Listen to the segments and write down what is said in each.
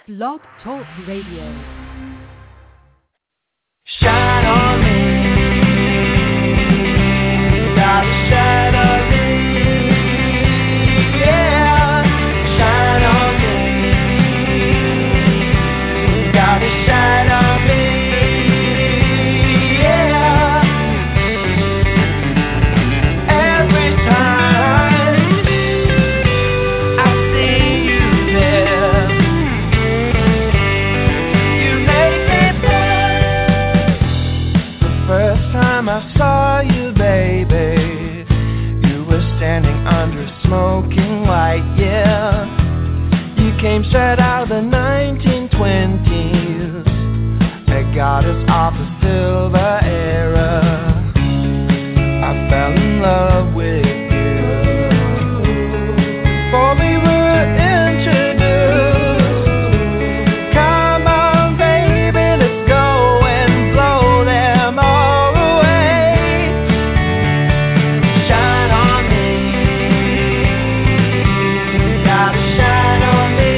Blog Talk Radio. Shine on me, gotta shine on me, yeah. Shine on me, gotta shine on me, yeah. Every time I see you there, you make me bright. The first time I saw you, baby, you were standing under a smoking light, yeah. You came straight out of the 1920s, a goddess of the silver era. I fell in love with you before we were introduced. Come on, baby, let's go and blow them all away. Shine on me, gotta shine on me,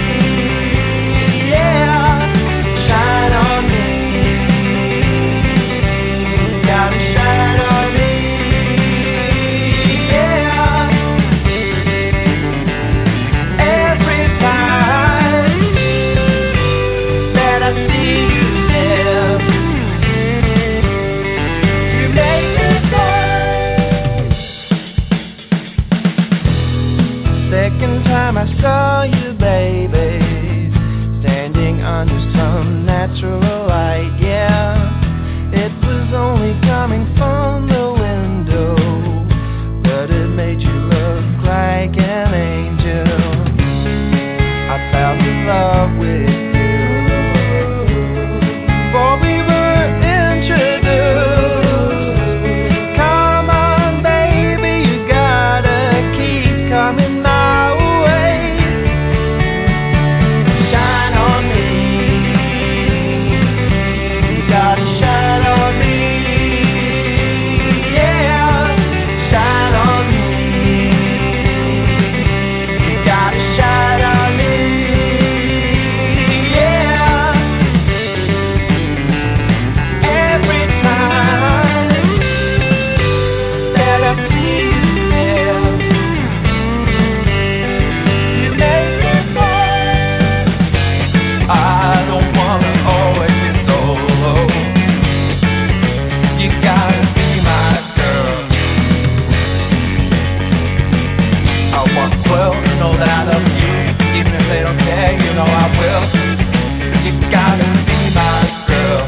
yeah. Shine on me, gotta shine on me, yeah. Every time that I see you there, you make me bright. Second time I saw you, baby, standing under some natural light, yeah. It was only coming from the window, but it made you look like an angel. I fell in love with you before we were introduced. Come on, baby, you gotta keep coming my way. Shine on me, you gotta shine on me, yeah. Shine on me, you gotta shine on me, yeah. Every time that I see you there, you make me bright. I don't wanna always be solo. You gotta be my girl. I want the world to know that I love you, even if they don't care, you know I will. You gotta be my girl.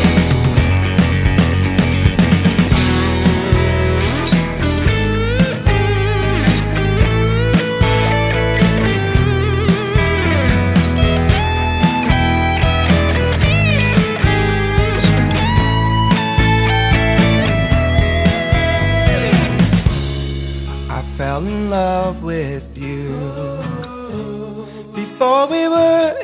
I fell in love with you before we were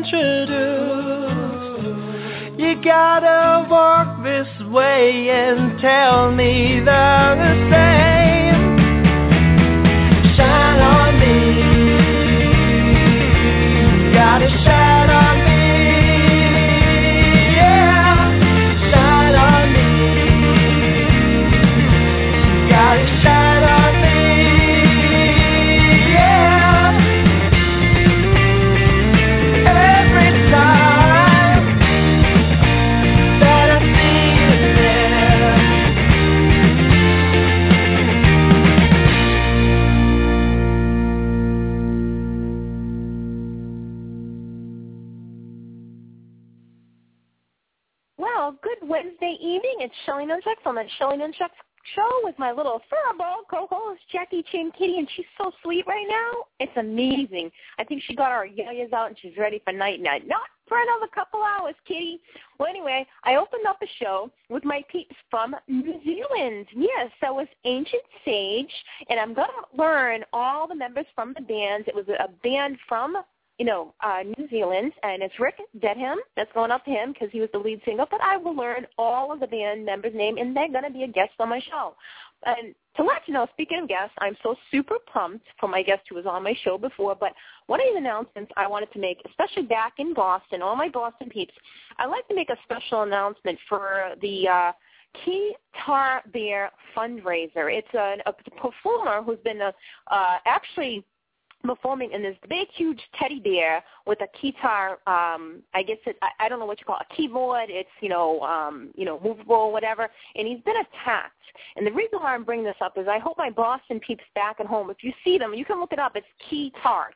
introduced. You gotta walk this way and tell me they're the same. Shine on me, gotta shine on me, yeah. Shine on me, gotta shine on me, yeah. Every time that I see you there, Well, good Wednesday evening. It's Shelly Nunchuck from the Shelly Nunchuck Show with my little furball co-host, Jackie Chin Kitty, and she's so sweet right now. It's amazing. I think she got our yayas out and she's ready for night-night. Not for another couple hours, Kitty. Well, anyway, I opened up a show with my peeps from New Zealand. Yes, that was Ancient Sage, and I'm going to learn all the members from the bands. It was a band from New Zealand, and it's Rick Dedham. That's going up to him because he was the lead singer. But I will learn all of the band members' name, and they're going to be a guest on my show. And to let you know, speaking of guests, I'm so super pumped for my guest who was on my show before. But one of the announcements I wanted to make, especially back in Boston, all my Boston peeps, I'd like to make a special announcement for the Guitar Bear fundraiser. It's a performer who's been actually performing in this big, huge teddy bear with a guitar. I guess I don't know what you call it, a keyboard. It's movable or whatever. And he's been attacked. And the reason why I'm bringing this up is I hope my Boston peeps back at home, if you see them, you can look it up. It's Keytar,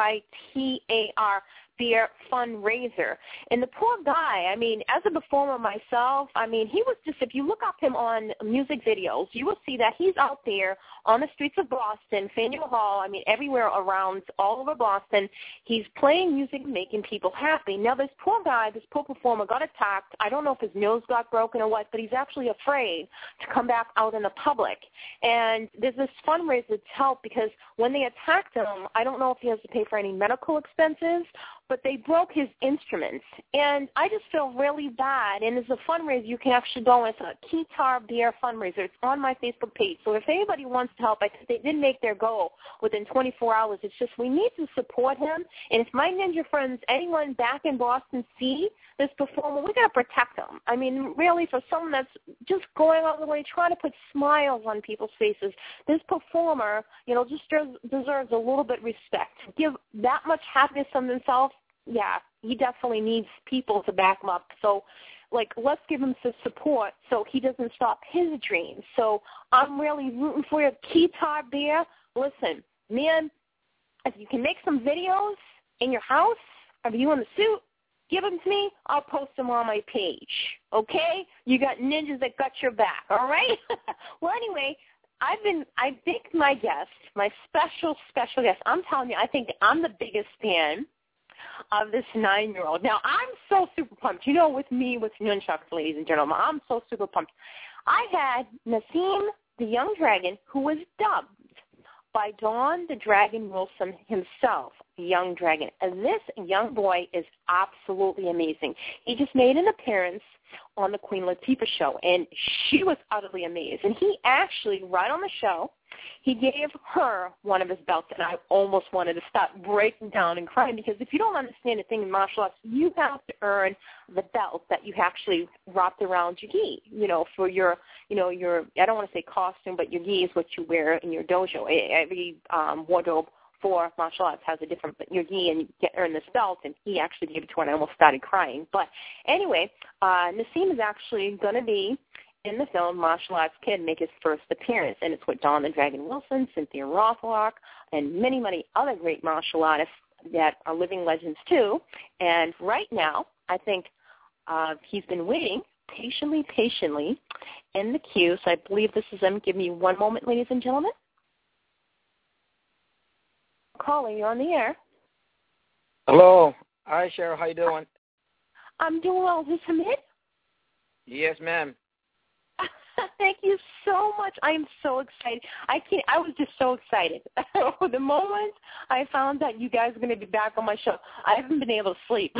Keytar. Beer fundraiser. And the poor guy, I mean, as a performer myself, I mean, he was just, if you look up him on music videos, you will see that he's out there on the streets of Boston, Faneuil Hall, I mean, everywhere around, all over Boston. He's playing music, making people happy. Now, this poor guy, this poor performer got attacked. I don't know if his nose got broken or what, but he's actually afraid to come back out in the public. And there's this fundraiser to help because when they attacked him, I don't know if he has to pay for any medical expenses, but they broke his instruments. And I just feel really bad. And it's a fundraiser you can actually go on. It's a Guitar Bear fundraiser. It's on my Facebook page. So if anybody wants to help, I think they did make their goal within 24 hours. It's just we need to support him. And if my ninja friends, anyone back in Boston see this performer, we got to protect them. I mean, really, for someone that's just going all the way, trying to put smiles on people's faces, this performer, just deserves a little bit of respect. Give that much happiness from himself. Yeah, he definitely needs people to back him up. So, let's give him some support so he doesn't stop his dreams. So I'm really rooting for you, Guitar Bear. Listen, man, if you can make some videos in your house of you in the suit, give them to me. I'll post them on my page, okay? You got ninjas that got your back, all right? Well, anyway, I think my guest, my special guest, I'm telling you, I think I'm the biggest fan of this 9-year-old. Now, I'm so super pumped. With me, with Nunchucks, ladies and gentlemen, I'm so super pumped. I had Nassim the Young Dragon, who was dubbed by Don the Dragon Wilson himself, the Young Dragon. And this young boy is absolutely amazing. He just made an appearance on the Queen Latifah show, and she was utterly amazed. And he actually, right on the show, he gave her one of his belts, and I almost wanted to stop breaking down and crying because if you don't understand a thing in martial arts, you have to earn the belt that you actually wrapped around your gi, for your, your, I don't want to say costume, but your gi is what you wear in your dojo. Every wardrobe for martial arts has a different your gi, and you earn this belt, and he actually gave it to her, and I almost started crying. But anyway, Nassim is actually going to be in the film Martial Arts Kid, make his first appearance, and it's with Don the Dragon Wilson, Cynthia Rothrock, and many, many other great martial artists that are living legends too. And right now, I think he's been waiting patiently in the queue, so I believe this is him. Give me one moment, ladies and gentlemen. Caller, you're on the air. Hello. Hi, Cheryl. How you doing? I'm doing well. Is this Hamid? Yes, ma'am. Thank you so much. I am so excited. I was just so excited. The moment I found that you guys are going to be back on my show, I haven't been able to sleep.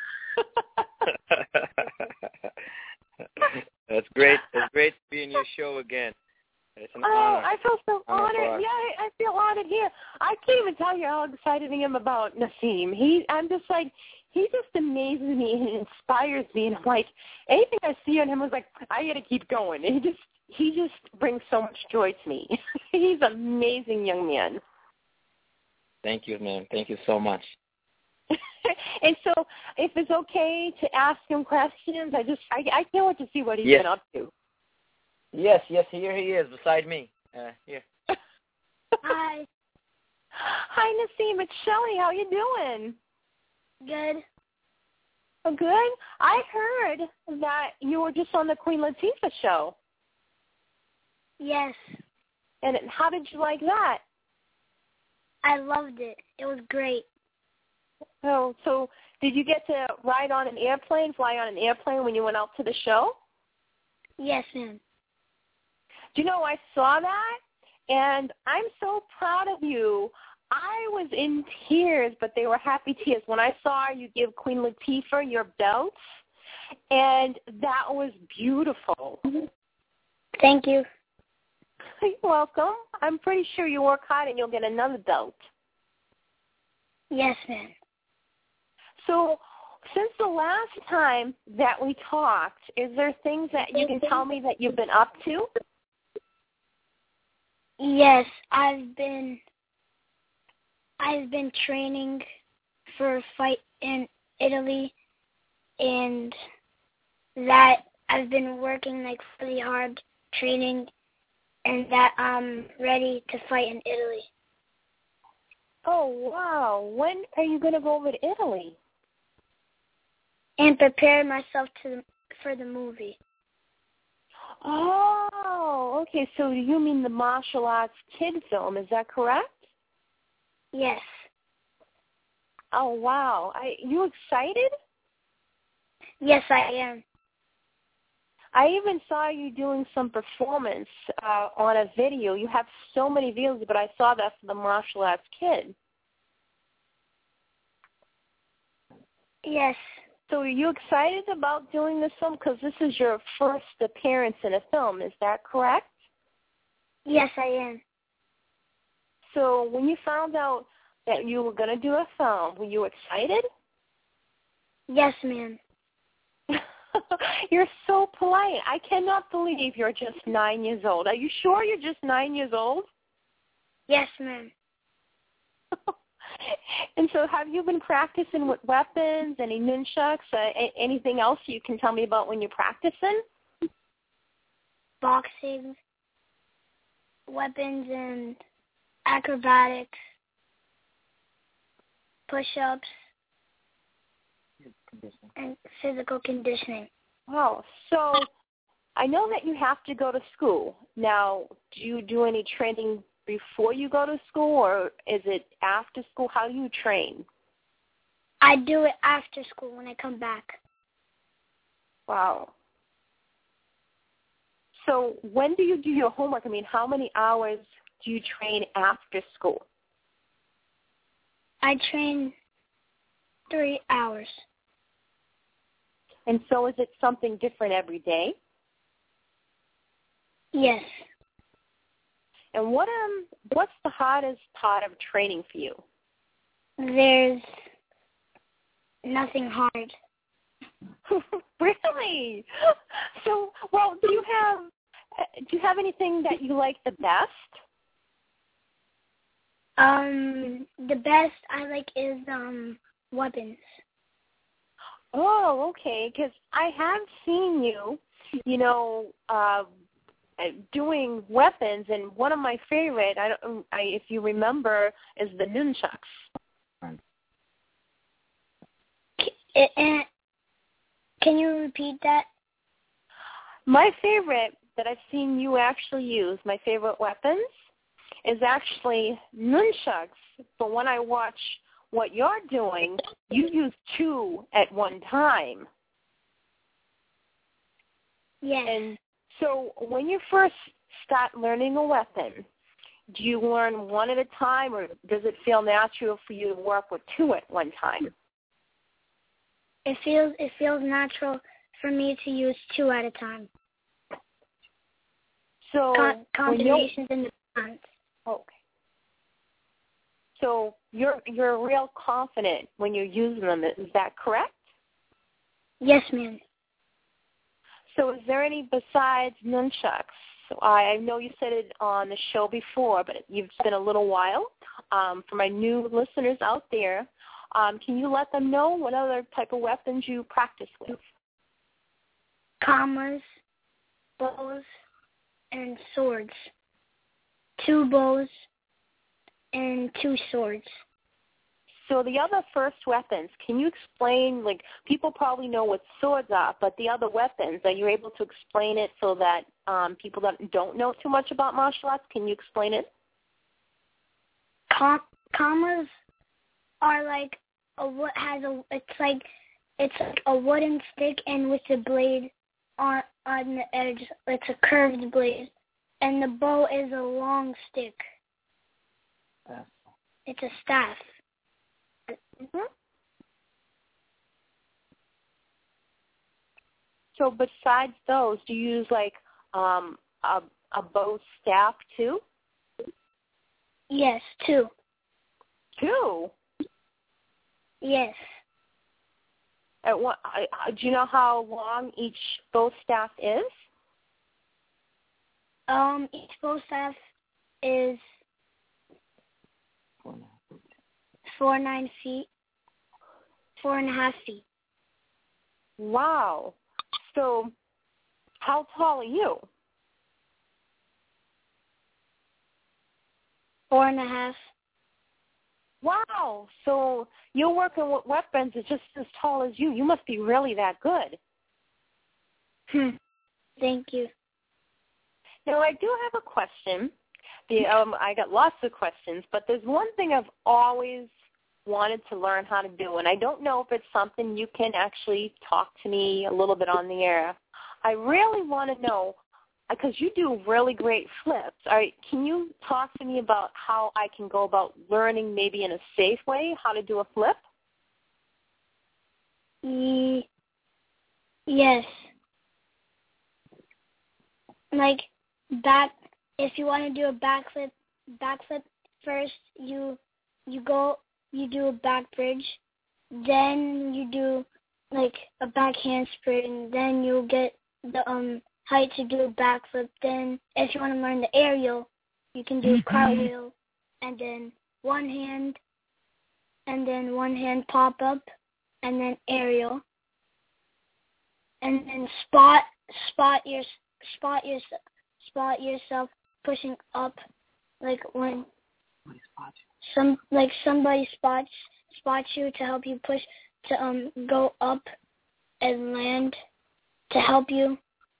That's great. It's great to be in your show again. It's an honor. I feel so honored. Yeah, I feel honored here. I can't even tell you how excited I am about Nassim. I'm just like, he just amazes me and inspires me. And I'm like, anything I see on him is like, I got to keep going. And he just brings so much joy to me. He's an amazing young man. Thank you, ma'am. Thank you so much. And so, if it's okay to ask him questions, I can't wait to see what he's been up to. Yes, here he is beside me. Here. Hi. Hi, Nassim. It's Shelly. How you doing? Good. Oh, good? I heard that you were just on the Queen Latifah show. Yes. And how did you like that? I loved it. It was great. Oh, so did you get to fly on an airplane when you went out to the show? Yes, ma'am. Do you know, I saw that, and I'm so proud of you. I was in tears, but they were happy tears. When I saw you give Queen Latifah your belts, and that was beautiful. Thank you. You're welcome. I'm pretty sure you work hard and you'll get another belt. Yes, ma'am. So since the last time that we talked, is there things that you can tell me that you've been up to? Yes, I've been training for a fight in Italy, and that I've been working like really hard training, and that I'm ready to fight in Italy. Oh, wow. When are you going to go over to Italy? And prepare myself for the movie. Oh, okay. So you mean the martial arts kid film, is that correct? Yes. Oh, wow. You excited? Yes, I am. I even saw you doing some performance on a video. You have so many views, but I saw that for the martial arts kid. Yes. So are you excited about doing this film? Because this is your first appearance in a film. Is that correct? Yes, I am. So when you found out that you were going to do a film, were you excited? Yes, ma'am. You're so polite. I cannot believe you're just 9 years old. Are you sure you're just 9 years old? Yes, ma'am. And so have you been practicing with weapons, any nunchucks, anything else you can tell me about when you're practicing? Boxing, weapons, and acrobatics, push-ups, and physical conditioning. Wow. So I know that you have to go to school. Now, do you do any training before you go to school, or is it after school? How do you train? I do it after school when I come back. Wow. So when do you do your homework? I mean, how many hours do you train after school? I train 3 hours. And so is it something different every day? Yes. And what's the hardest part of training for you? There's nothing hard. Really? So, well, do you have anything that you like the best? The best I like is weapons. Oh, okay. Because I have seen you, doing weapons, and one of my favorite, if you remember, is the nunchucks. Can you repeat that? My favorite that I've seen you actually use, my favorite weapons, is actually nunchucks. But when I watch what you're doing, you use 2 at one time. Yes. And so when you first start learning a weapon, do you learn 1 at a time, or does it feel natural for you to work with 2 at one time? It feels natural for me to use 2 at a time. So combinations in the front. Okay. So you're real confident when you're using them. Is that correct? Yes, ma'am. So is there any besides nunchucks? I know you said it on the show before, but it's been a little while. For my new listeners out there, can you let them know what other type of weapons you practice with? Kamas, bows, and swords. 2 bows and 2 swords. So the other first weapons, can you explain, people probably know what swords are, but the other weapons, are you able to explain it so that people that don't know too much about martial arts, can you explain it? Kamas are like it's like a wooden stick, and with a blade on the edge. It's a curved blade, and the bow is a long stick. It's a staff. Mm-hmm. So besides those, do you use like a bow staff too? Yes, 2. 2? Yes. Do you know how long each bow staff is? Each bow staff is 4.5 feet. Wow. So how tall are you? 4.5. Wow. So you're working with weapons that's just as tall as you. You must be really that good. Thank you. Now, I do have a question. I got lots of questions, but there's one thing I've always wanted to learn how to do, and I don't know if it's something you can actually talk to me a little bit on the air. I really want to know, because you do really great flips. Can you talk to me about how I can go about learning maybe in a safe way how to do a flip? Yes. Like if you want to do a backflip first, you do a back bridge, then you do like a back handspring, then you'll get the height to do a backflip. Then if you want to learn the aerial, you can do a cartwheel, and then one hand pop up, and then aerial, and then spot yourself pushing up, like when somebody spots you to help you push to go up and land to help you.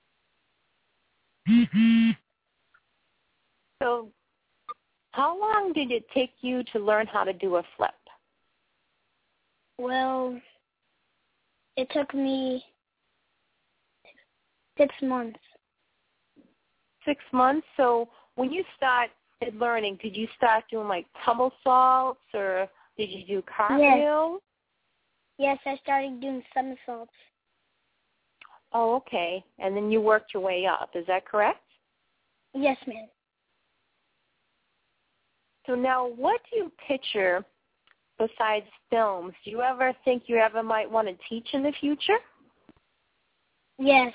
So how long did it take you to learn how to do a flip? Well, it took me 6 months. 6 months? So when you started learning, did you start doing like somersaults, or did you do cartwheels? Yes, I started doing somersaults. Oh, okay. And then you worked your way up. Is that correct? Yes, ma'am. So now what do you picture besides films? Do you ever think you ever might want to teach in the future? Yes.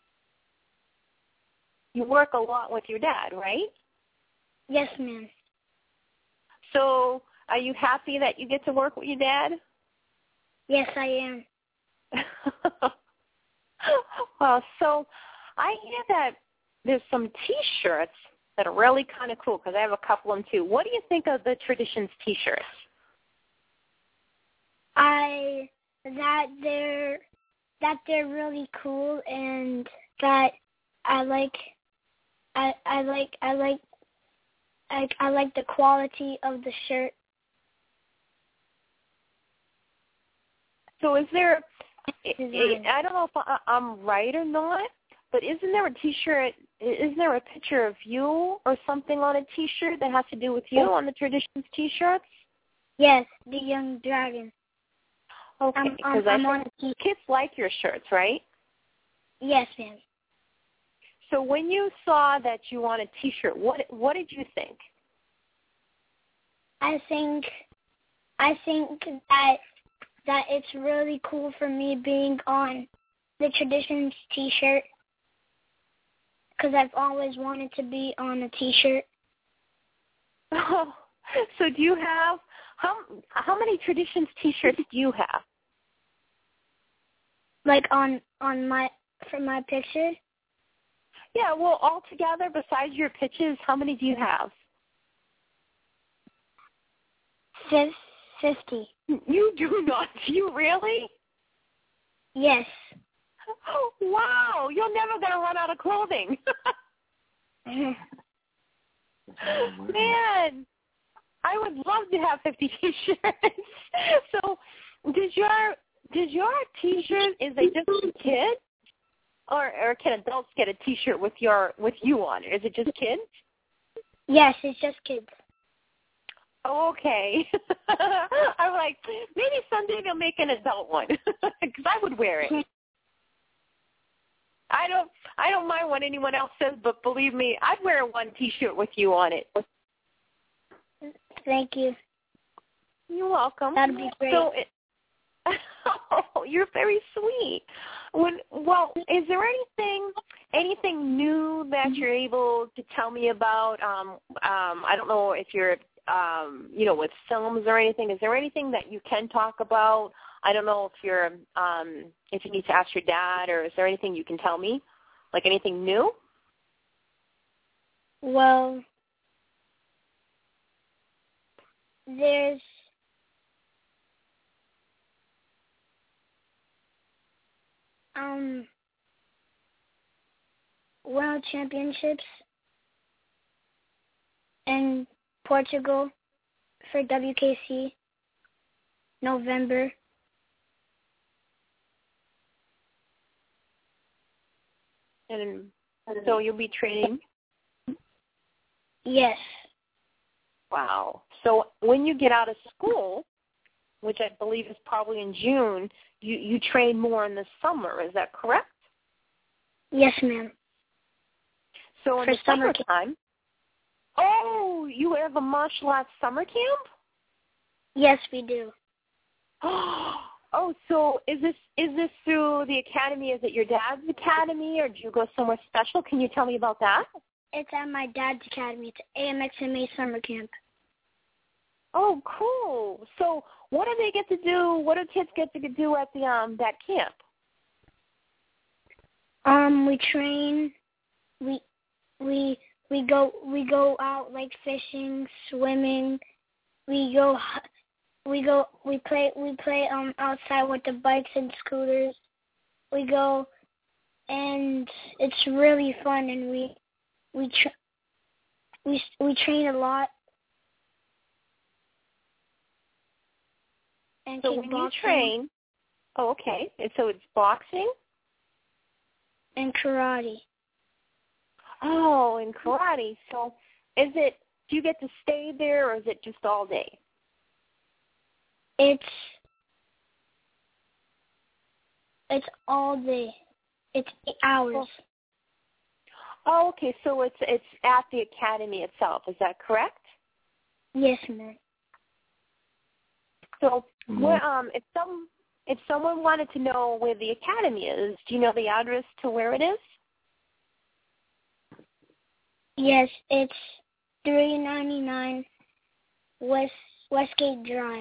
You work a lot with your dad, right? Yes, ma'am. So are you happy that you get to work with your dad? Yes, I am. Well, so I hear that there's some T-shirts that are really kind of cool, because I have a couple of them too. What do you think of the Traditions T-shirts? That they're really cool, and that I like the quality of the shirt. So is there, I don't know if I'm right or not, but isn't there a picture of you or something on a T-shirt that has to do with you on the Traditions T-shirts? Yes, the young dragon. Okay, because I think kids like your shirts, right? Yes, ma'am. So when you saw that you want a T-shirt, what did you think? I think that it's really cool for me being on the Traditions T-shirt, because I've always wanted to be on a T-shirt. Oh, so do you have how many Traditions T-shirts do you have? Like on my picture? Yeah, well, altogether, besides your pictures, how many do you have? 50. You do not. Do you really? Yes. Oh, wow. You're never going to run out of clothing. Man, I would love to have 50 T-shirts. So does your T-shirt, is it just for kids? Or can adults get a T-shirt with you on it? Is it just kids? Yes, it's just kids. Oh, okay. I'm like, maybe someday they'll make an adult one because I would wear it. I don't mind what anyone else says, but believe me, I'd wear one T-shirt with you on it. Thank you. You're welcome. That'd be great. So oh, you're very sweet. Is there anything new that you're able to tell me about? I don't know if you're, with films or anything. Is there anything that you can talk about? I don't know if you're, if you need to ask your dad, or is there anything you can tell me, like anything new? Well, there's World Championships in Portugal for WKC, November. And so you'll be training? Yes. Wow. So when you get out of school, which I believe is probably in June, you train more in the summer. Is that correct? Yes, ma'am. So in the summertime, you have a martial arts summer camp? Yes, we do. Oh, so is this through the academy? Is it your dad's academy, or do you go somewhere special? Can you tell me about that? It's at my dad's academy. It's AMXMA summer camp. Oh, cool. So what do they get to do? What do kids get to do at the that camp? We train. We go out like fishing, swimming. We play outside with the bikes and scooters. We go, and it's really fun, and we train a lot. And so when you train, okay, and so it's boxing and karate. Oh, and karate. So do you get to stay there, or is it just all day? It's all day. It's 8 hours. Oh, okay. So it's at the academy itself. Is that correct? Yes, ma'am. So, if someone wanted to know where the academy is, do you know the address to where it is? Yes, it's 399 Westgate Drive.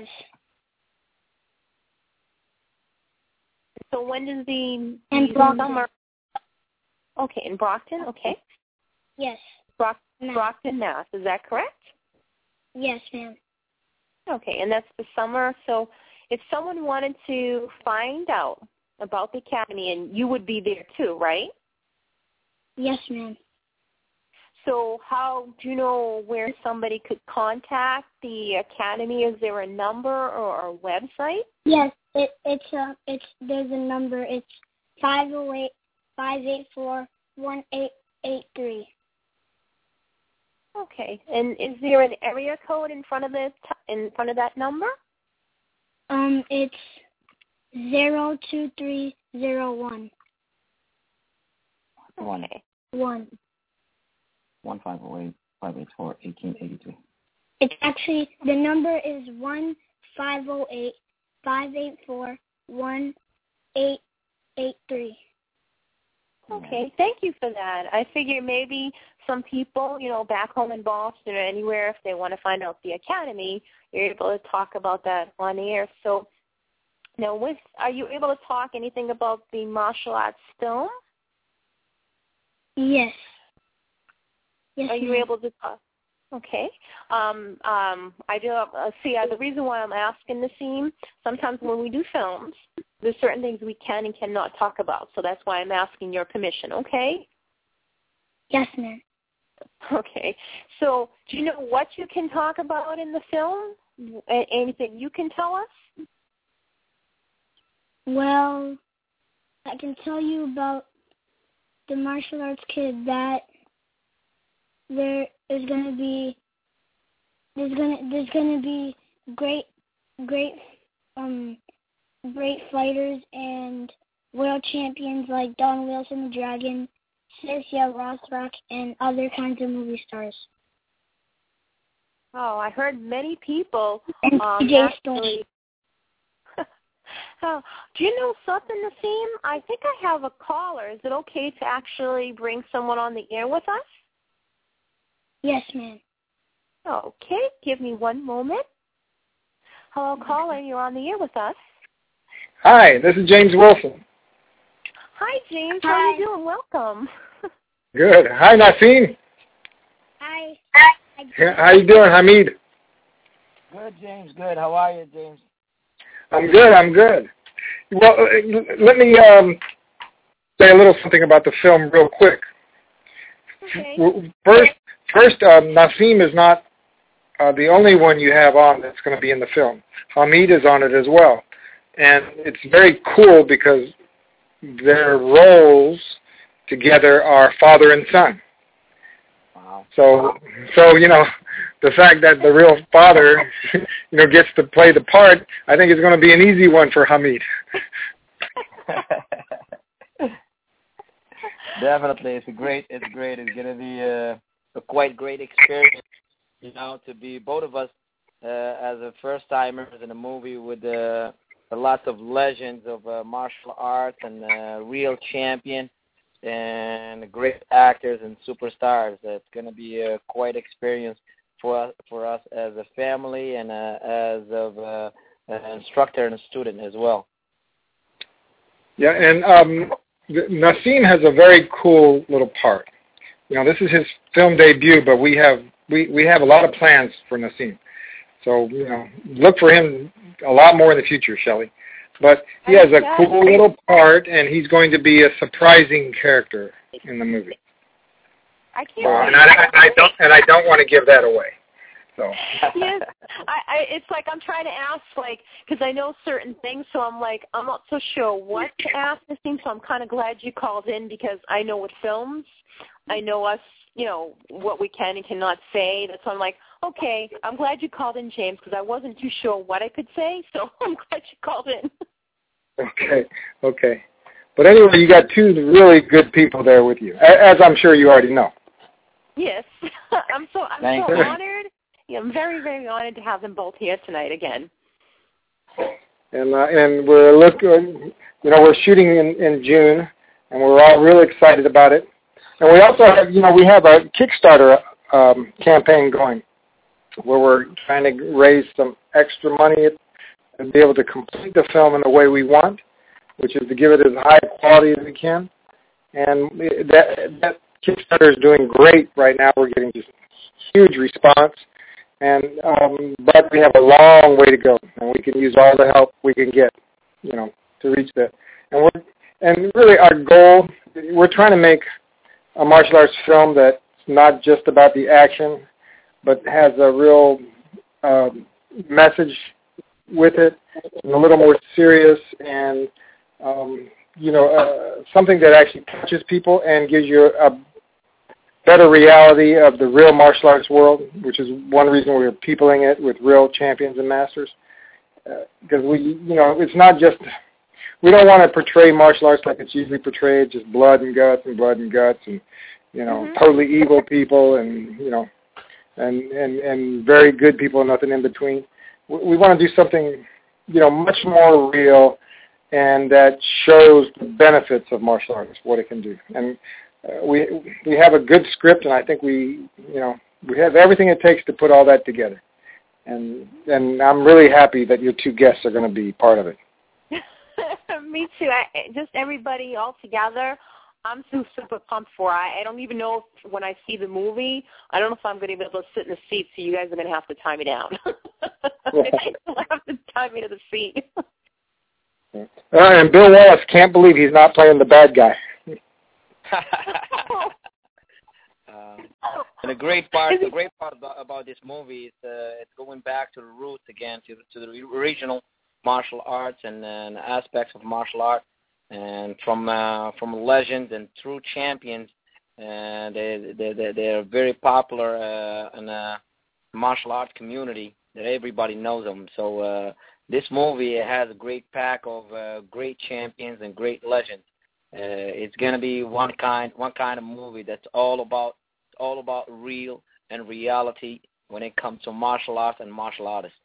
So when does the summer? Okay, in Brockton. Okay. Yes. Brockton, Mass. Is that correct? Yes, ma'am. Okay, and that's the summer. So if someone wanted to find out about the academy, and you would be there too, right? Yes, ma'am. So how do you know where somebody could contact the academy? Is there a number or a website? Yes, there's a number. It's 508-584-1883. Okay, and is there an area code in front of that number? It's 02301. Okay. 1-508-584-1883. It's actually, the number is 1-508-584-1883. Okay, thank you for that. I figure maybe some people, back home in Boston or anywhere, if they want to find out the academy, you're able to talk about that on air. So, now, are you able to talk anything about the martial arts film? Yes. Yes. Are you able to talk? Okay. I do the reason why I'm asking the scene, sometimes when we do films, there's certain things we can and cannot talk about. So that's why I'm asking your permission, okay? Yes, ma'am. Okay. So do you know what you can talk about in the film? Anything you can tell us? Well, I can tell you about the martial arts kid that there is going to be there's gonna be great fighters and world champions like Don Wilson the Dragon, Cynthia Rothrock, and other kinds of movie stars. Oh, I heard many people. And CJ Storm. Oh, do you know something, Nasim? I think I have a caller. Is it okay to actually bring someone on the air with us? Yes, ma'am. Okay, give me one moment. Hello, caller. You're on the air with us. Hi, this is James Wilson. Hi, James. How are you doing? Welcome. Good. Hi, Nasim. Hi. How you doing, Hamid? Good, James. Good. How are you, James? I'm good. Well, let me say a little something about the film real quick. Okay. First, Nasim is not the only one you have on that's going to be in the film. Hamid is on it as well. And it's very cool because their roles together are father and son. Wow. So the fact that the real father, gets to play the part, I think is going to be an easy one for Hamid. Definitely, it's great. It's going to be a quite great experience, to be both of us as a first timers in a movie with a lot of legends of martial arts and real champion and great actors and superstars. It's going to be a quite experience for us as a family and as of an instructor and a student as well. Yeah, and Nasim has a very cool little part. This is his film debut, but we have a lot of plans for Nasim. So, look for him a lot more in the future, Shelley. But he has a cool little part, and he's going to be a surprising character in the movie. I can't wait. And I don't want to give that away. So. Yes, it's like I'm trying to ask, because I know certain things, so I'm not so sure what to ask this thing, so I'm kind of glad you called in because I know with films, I know us, what we can and cannot say. That's why I'm like, okay, I'm glad you called in, James, because I wasn't too sure what I could say, so I'm glad you called in. Okay. But anyway, you got two really good people there with you, as I'm sure you already know. Yes. I'm so honored. Yeah, I'm very, very honored to have them both here tonight again. And we're shooting in June, and we're all really excited about it. And we also have, we have a Kickstarter campaign going where we're trying to raise some extra money and be able to complete the film in the way we want, which is to give it as high quality as we can. And that Kickstarter is doing great right now. We're getting just huge response. And but we have a long way to go, and we can use all the help we can get, to reach that. And really our goal, we're trying to make a martial arts film that's not just about the action, but has a real message with it, and a little more serious, and something that actually touches people and gives you a better reality of the real martial arts world, which is one reason we're peopling it with real champions and masters. Because it's not just, we don't want to portray martial arts like it's usually portrayed, just blood and guts, and totally evil people, and and very good people, and nothing in between. We want to do something, much more real, and that shows the benefits of martial arts, what it can do. And we have a good script, and I think we have everything it takes to put all that together. And I'm really happy that your two guests are going to be part of it. Me too. Just everybody all together, I'm super pumped for. I don't even know if when I see the movie, I don't know if I'm going to be able to sit in the seat, so you guys are going to have to tie me down. You'll have to tie me to the seat. And Bill Wallace can't believe he's not playing the bad guy. And the great part about this movie is it's going back to the roots again, to the original martial arts and aspects of martial art, and from legends and true champions, and they're very popular martial arts community that everybody knows them. So this movie has a great pack of great champions and great legends. It's gonna be one kind of movie that's all about real and reality when it comes to martial arts and martial artists.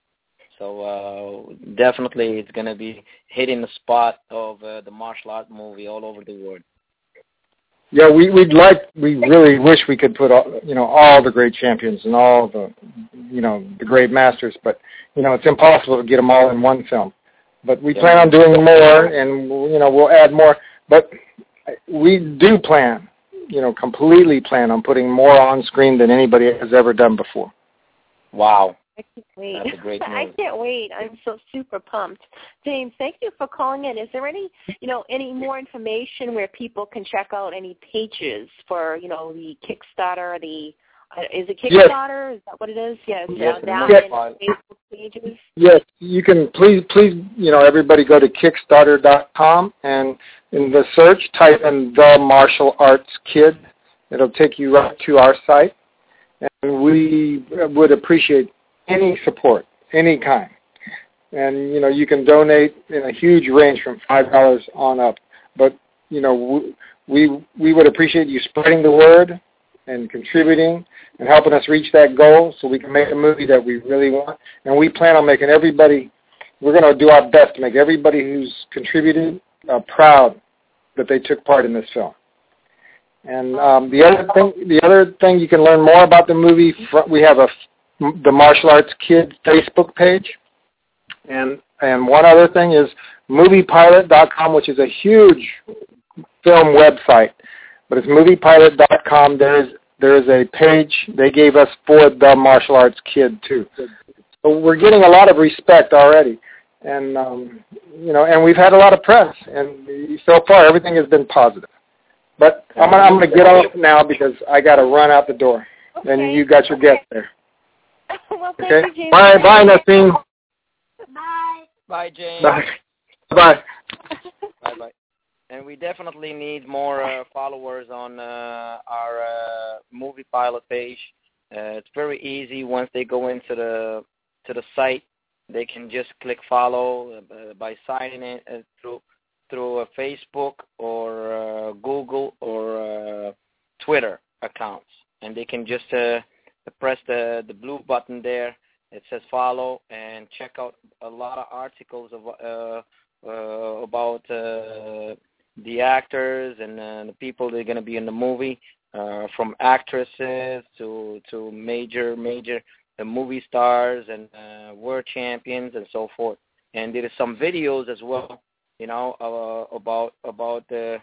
So definitely it's gonna be hitting the spot of the martial art movie all over the world. Yeah, we really wish we could put all the great champions and all the the great masters, but it's impossible to get them all in one film. But we plan on doing more, and we'll add more. But we do plan, completely plan on putting more on screen than anybody has ever done before. Wow. I can't wait. That's a great movie. I can't wait. I'm so super pumped. James, thank you for calling in. Is there any more information where people can check out any pages for, the Kickstarter, is it Kickstarter? Yes. Is that what it is? Yes. Facebook pages? Yes. You can please, everybody go to Kickstarter.com and in the search, type in The Martial Arts Kid. It'll take you right to our site. And we would appreciate any support, any kind. And, you can donate in a huge range from $5 on up. But, we would appreciate you spreading the word and contributing and helping us reach that goal so we can make a movie that we really want. And we plan on making we're going to do our best to make everybody who's contributed proud that they took part in this film. And the other thing you can learn more about the movie, we have the Martial Arts Kid Facebook page. And one other thing is MoviePilot.com, which is a huge film website. But it's MoviePilot.com. There is a page they gave us for the Martial Arts Kid, too. So we're getting a lot of respect already. And, and we've had a lot of press. And so far, everything has been positive. But I'm gonna get off now because I got to run out the door. Okay. And you got your guest there. Well, thank you, James. Bye, Nassim. Bye. Bye, James. Bye. Bye. Bye. And we definitely need more followers on our Movie Pilot page. It's very easy. Once they go into the site, they can just click follow by signing in through Facebook or Google or Twitter accounts, and they can just press the blue button there. It says follow, and check out a lot of articles about the actors and the people that are going to be in the movie, from actresses to major movie stars and world champions and so forth. And there is some videos as well, about the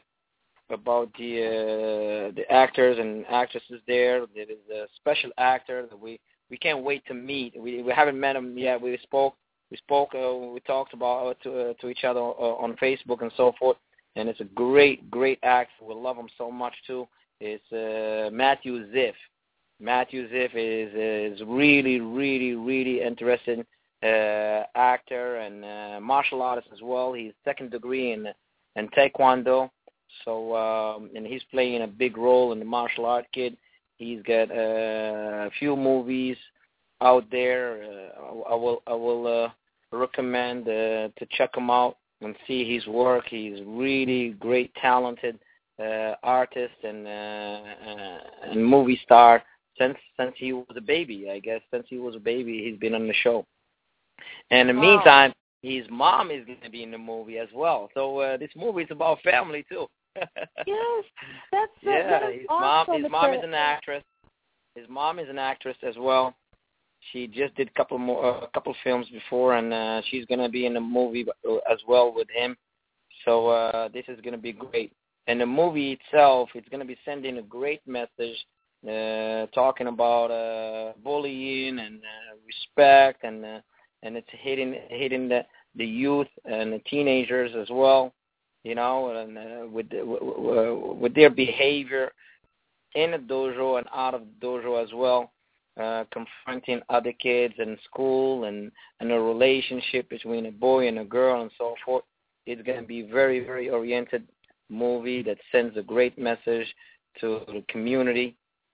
actors and actresses there. There is a special actor that we can't wait to meet. We haven't met him yet. We talked about to each other on Facebook and so forth. And it's a great actor. We love him so much too. It's Matthew Ziff. Matthew Ziff is really interesting actor and martial artist as well. He's second degree in Taekwondo. So and he's playing a big role in the Martial Art Kid. He's got a few movies out there. I will recommend to check him out and see his work. He's really great, talented artist and movie star since he was a baby. I guess since he was a baby, he's been on the show. And in the meantime, his mom is going to be in the movie as well. So this movie is about family too. Yes, that's his awesome. mom is an actress. His mom is an actress as well. She just did a couple films before, and she's going to be in the movie as well with him. So this is going to be great. And the movie itself, it's going to be sending a great message, talking about bullying and respect, and it's hitting the youth and the teenagers as well, and with their behavior in the dojo and out of the dojo as well. Confronting other kids in school and a relationship between a boy and a girl and so forth. It's going to be very, very oriented movie that sends a great message to the community.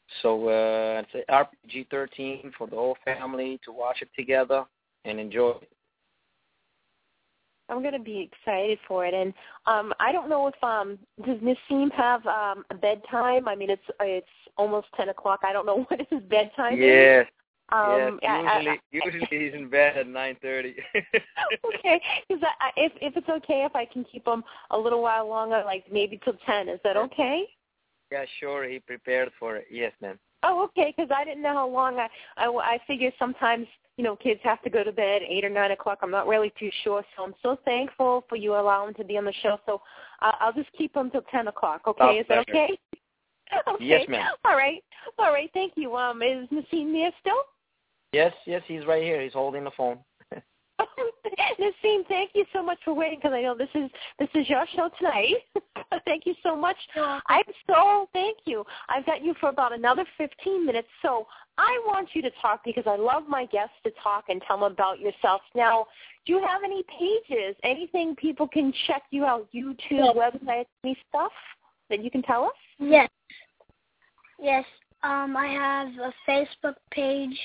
So it's a RPG-13 for the whole family to watch it together and enjoy it. I'm going to be excited for it. And I don't know if does Nassim have a bedtime? I mean, it's almost 10 o'clock. I don't know what his bedtime is. Yes. Usually he's in bed at 9:30. Okay. If it's okay if I can keep him a little while longer, like maybe till 10, is that okay? Yeah, sure. He prepared for it. Yes, ma'am. Oh, okay, because I didn't know how long. I figure sometimes, kids have to go to bed 8 or 9 o'clock. I'm not really too sure, so I'm so thankful for you allowing to be on the show. So I'll just keep them till 10 o'clock, okay? Is that okay? Okay. Yes, ma'am. All right. Thank you. Is Nassim there still? Yes, he's right here. He's holding the phone. Nassim, thank you so much for waiting, because I know this is your show tonight. Thank you so much. Thank you. I've got you for about another 15 minutes, so I want you to talk because I love my guests to talk and tell them about yourself. Now, do you have any pages, anything people can check you out, YouTube, websites, any stuff that you can tell us? Yes. I have a Facebook page.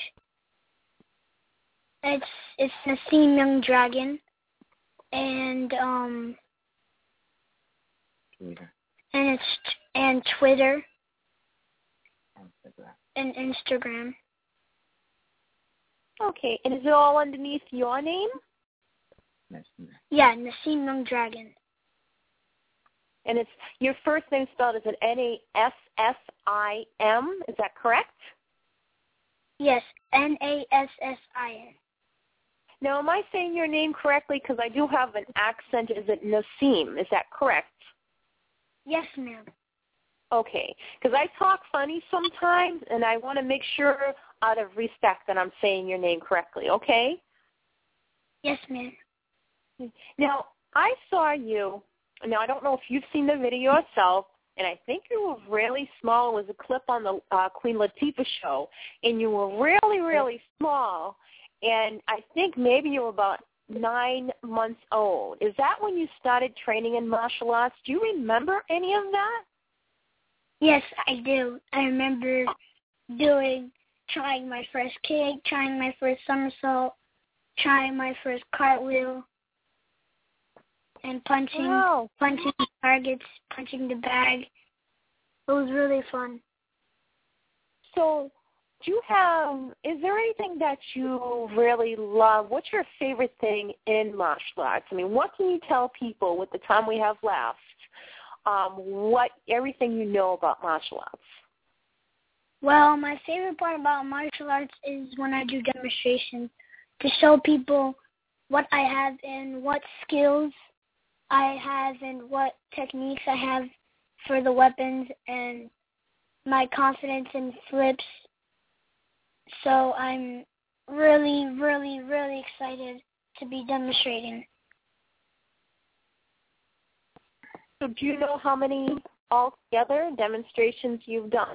It's Nassim Young Dragon, and Twitter and Instagram. Okay, and is it all underneath your name? Yeah, Nassim Young Dragon. And it's your first name spelled as an Nassim. Is that correct? Yes, Nassim. Now, am I saying your name correctly? Because I do have an accent. Is it Nassim? Is that correct? Yes, ma'am. Okay, because I talk funny sometimes, and I want to make sure, out of respect, that I'm saying your name correctly, okay? Yes, ma'am. Now, I saw you. Now, I don't know if you've seen the video yourself, and I think you were really small. It was a clip on the Queen Latifah show, and you were really, really small. And I think maybe you were about 9 months old. Is that when you started training in martial arts? Do you remember any of that? Yes, I do. I remember trying my first kick, trying my first somersault, trying my first cartwheel, and punching targets, punching the bag. It was really fun. So, is there anything that you really love? What's your favorite thing in martial arts? I mean, what can you tell people with the time we have left, everything you know about martial arts? Well, my favorite part about martial arts is when I do demonstrations to show people what I have and what skills I have and what techniques I have for the weapons and my confidence in flips. So I'm really, really, really excited to be demonstrating. So do you know how many altogether demonstrations you've done?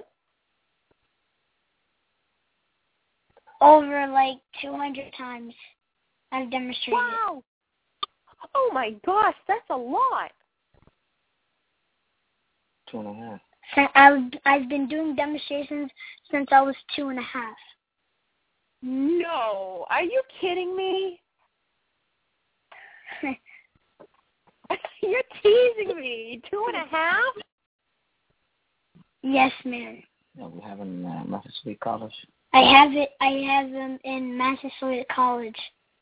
Over 200 times I've demonstrated. Wow! Oh my gosh, that's a lot. 2.5. I've been doing demonstrations since I was 2.5. No, are you kidding me? You're teasing me. 2.5? Yes, ma'am. Yeah, we have in Massasoit College. I have them in Massasoit College.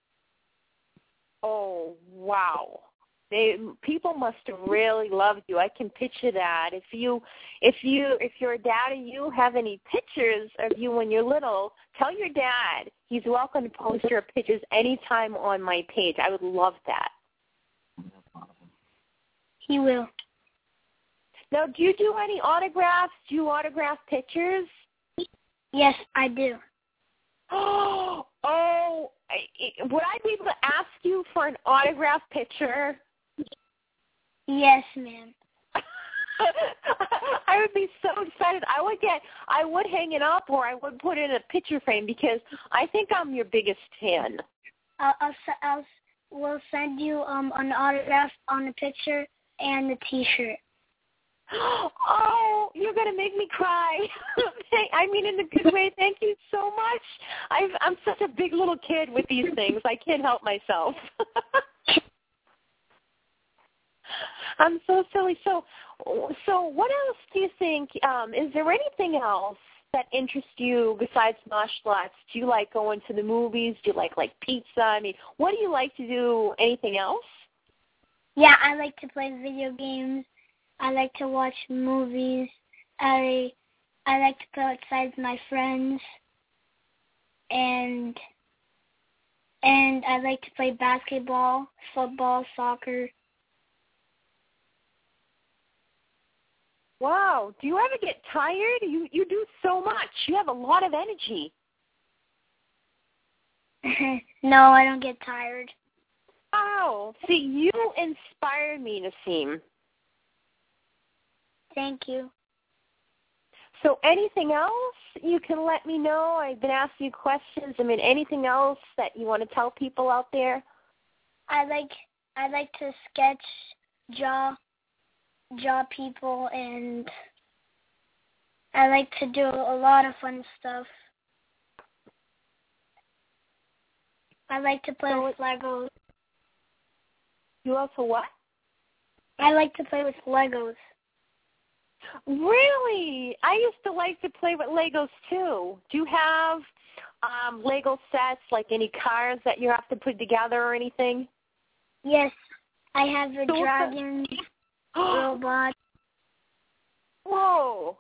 Oh, wow. People must have really loved you. I can picture that. If your dad or you have any pictures of you when you're little, tell your dad he's welcome to post your pictures anytime on my page. I would love that. He will. Now, do you do any autographs? Do you autograph pictures? Yes, I do. Oh, would I be able to ask you for an autograph picture? Yes, ma'am. I would be so excited. I would hang it up, or I would put it in a picture frame because I think I'm your biggest fan. We'll send you an autograph on the picture and the T-shirt. Oh, you're going to make me cry. I mean, in a good way. Thank you so much. I'm such a big little kid with these things. I can't help myself. I'm so silly. So what else do you think? Is there anything else that interests you besides martial arts? Do you like going to the movies? Do you like pizza? I mean, what do you like to do? Anything else? Yeah, I like to play video games. I like to watch movies. I like to go outside with my friends. And I like to play basketball, football, soccer. Wow. Do you ever get tired? You do so much. You have a lot of energy. No, I don't get tired. Wow. See, you inspire me, Nasim. Thank you. So anything else you can let me know? I've been asking you questions. I mean, anything else that you want to tell people out there? I like to sketch, draw people, and I like to do a lot of fun stuff. I like to play with Legos. You also what? I like to play with Legos. Really? I used to like to play with Legos too. Do you have Lego sets, like any cars that you have to put together or anything? Yes, I have a dragon, robot. Whoa.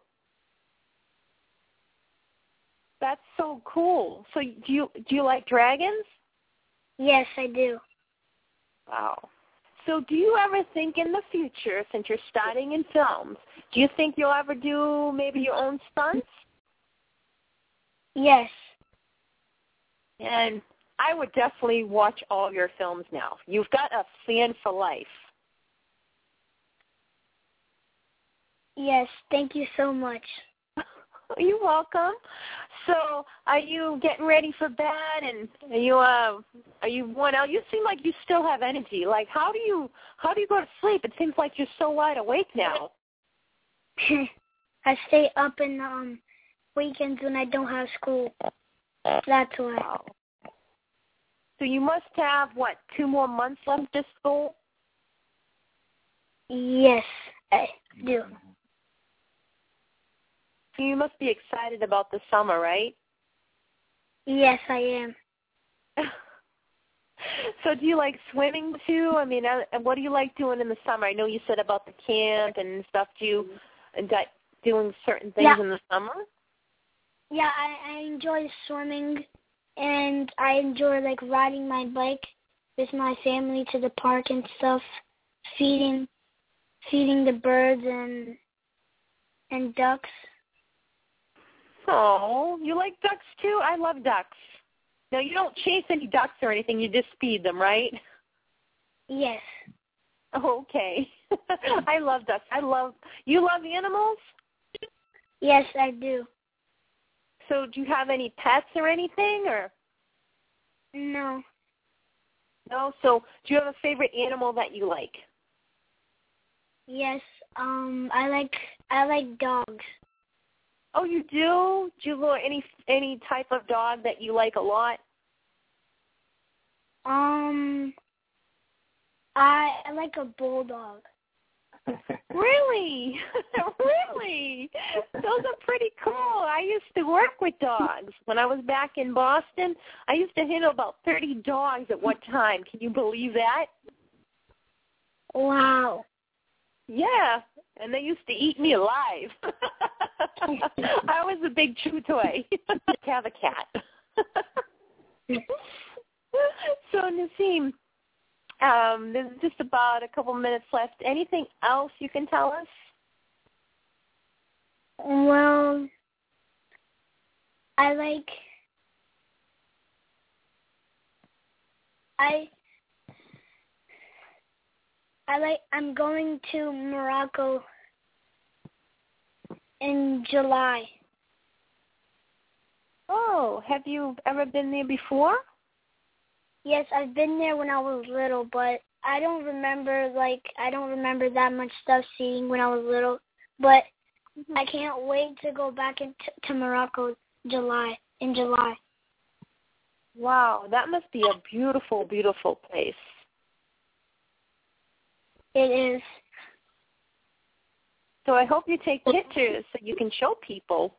That's so cool. So do you like dragons? Yes, I do. Wow. So do you ever think in the future, since you're starting in films, do you think you'll ever do maybe your own stunts? Yes. And I would definitely watch all your films now. You've got a fan for life. Yes, thank you so much. You're welcome. So, are you getting ready for bed? And are you worn out? You seem like you still have energy. Like, how do you go to sleep? It seems like you're so wide awake now. I stay up in weekends when I don't have school. That's why. Wow. So you must have 2 more months left of school? Yes, I do. You must be excited about the summer, right? Yes, I am. So do you like swimming too? I mean, what do you like doing in the summer? I know you said about the camp and stuff. Do you doing certain things in the summer? Yeah, I enjoy swimming, and I enjoy riding my bike with my family to the park and stuff, feeding the birds and ducks. Oh, you like ducks too? I love ducks. Now, you don't chase any ducks or anything. You just feed them, right? Yes. Okay. I love ducks. You love animals? Yes, I do. So do you have any pets or anything? Or no? No? So do you have a favorite animal that you like? Yes. I like dogs. Oh, you do? Do you know any type of dog that you like a lot? I like a bulldog. Really? Really? Those are pretty cool. I used to work with dogs. When I was back in Boston, I used to handle about 30 dogs at one time. Can you believe that? Wow. Yeah, and they used to eat me alive. I was a big chew toy. Have a cat. So, Nasim, there's just about a couple minutes left. Anything else you can tell us? Well, I'm going to Morocco in July. Oh, have you ever been there before? Yes, I've been there when I was little, but I don't remember that much stuff seeing when I was little. but I can't wait to go back to Morocco in July. Wow, that must be a beautiful, beautiful place. It is. So I hope you take pictures so you can show people.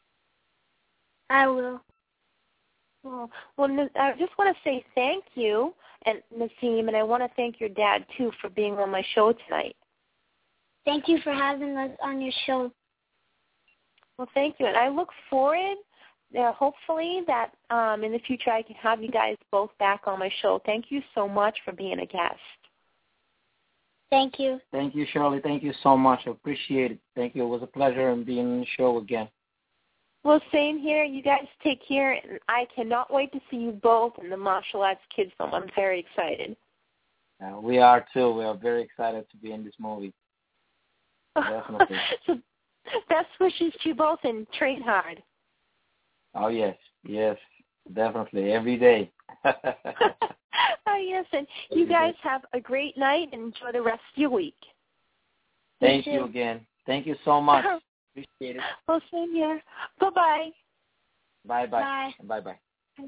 I will. Well, I just want to say thank you, and Nasim, and I want to thank your dad, too, for being on my show tonight. Thank you for having us on your show. Well, thank you, and I look forward, hopefully, that in the future I can have you guys both back on my show. Thank you so much for being a guest. Thank you. Thank you, Shirley. Thank you so much. I appreciate it. Thank you. It was a pleasure being on the show again. Well, same here. You guys take care, and I cannot wait to see you both in the Martial Arts Kids film. I'm very excited. We are, too. We are very excited to be in this movie. Definitely. So best wishes to you both, and train hard. Oh, yes. Yes, definitely. Every day. Oh, yes, and you guys have a great night and enjoy the rest of your week. Thank you again. Thank you so much. Appreciate it. Well, same here. Bye-bye. Bye-bye. Bye. Bye-bye.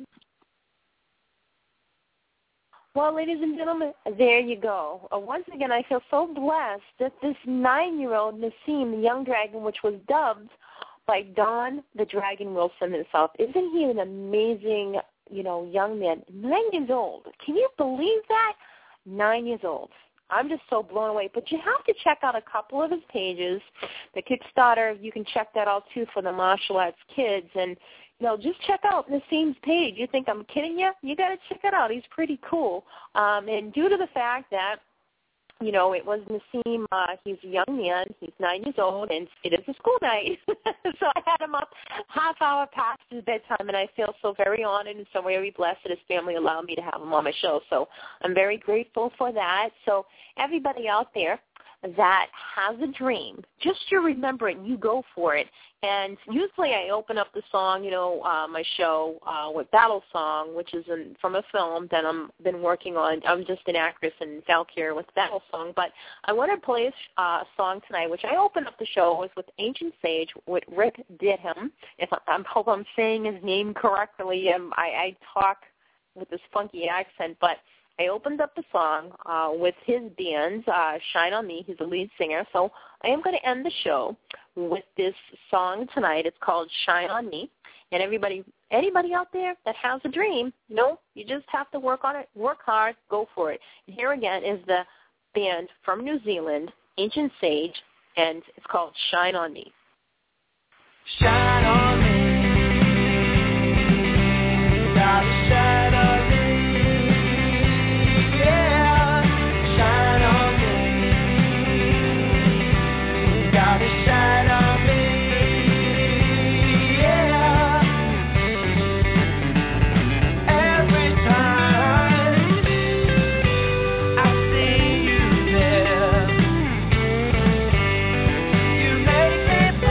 Well, ladies and gentlemen, there you go. Once again, I feel so blessed that this 9-year-old Nasim, the young dragon, which was dubbed by Don the Dragon Wilson himself, isn't he an amazing, young man? 9 years old. Can you believe that? 9 years old. I'm just so blown away. But you have to check out a couple of his pages. The Kickstarter, you can check that out, too, for the Martial Arts Kids. And, just check out Nasim's page. You think I'm kidding you? You got to check it out. He's pretty cool. And due to the fact that, it was Nasim, he's a young man, he's 9 years old, and it is a school night. So I had him up half hour past his bedtime, and I feel so very honored and so very blessed that his family allowed me to have him on my show. So I'm very grateful for that. So everybody out there that has a dream, just you remember it, you go for it. And usually I open up the song, my show with Battle Song, which is from a film that I've been working on. I'm just an actress in Valkyrie with Battle Song. But I want to play a song tonight, which I opened up the show with Ancient Sage with Rick Didham. I hope I'm saying his name correctly. I talk with this funky accent, but I opened up the song with his band, Shine On Me. He's the lead singer. So I am going to end the show with this song tonight. It's called Shine On Me. And anybody out there that has a dream, you just have to work on it, work hard, go for it. And here again is the band from New Zealand, Ancient Sage, and it's called Shine On Me. Shine on me. Gotta shine on me. Shine on me, yeah. Every time I see you there, you make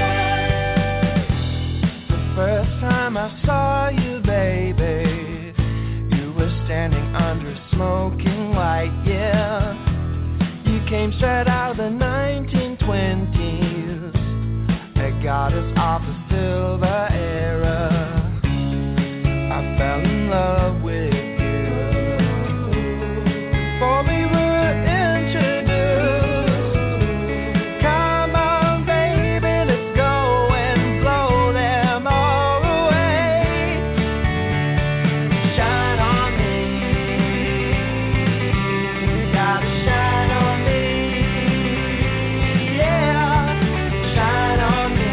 me blush. The first time I saw you, baby, you were standing under a smoking light, yeah. You came straight out of the 1920s. Got us off the silver era. I fell in love with you. Before we were introduced, come on baby, let's go and blow them all away. Shine on me. Gotta shine on me. Yeah, shine on me.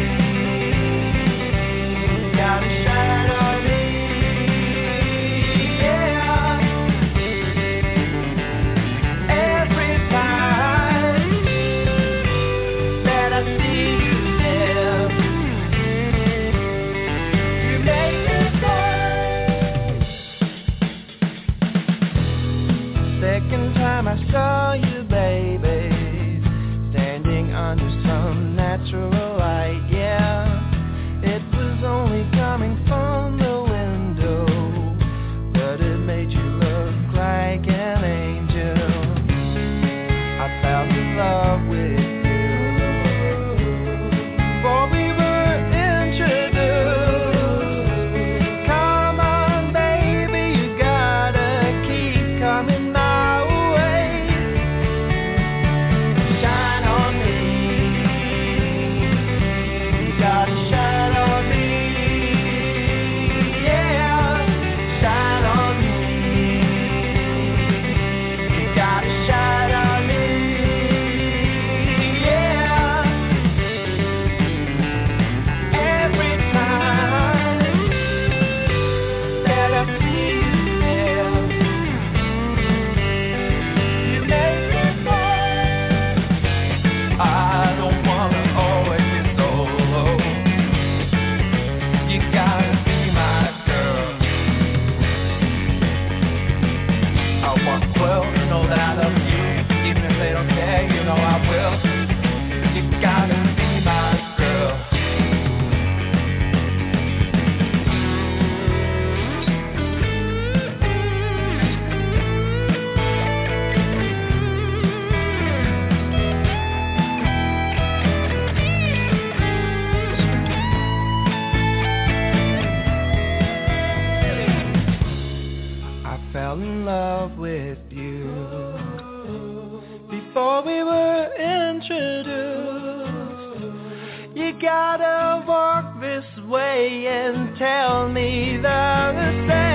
Second time I saw you, baby, standing under some natural light, yeah. It was only coming from the window, but it made you look like an angel. I fell in love with you. gotta walk this way and tell me the same.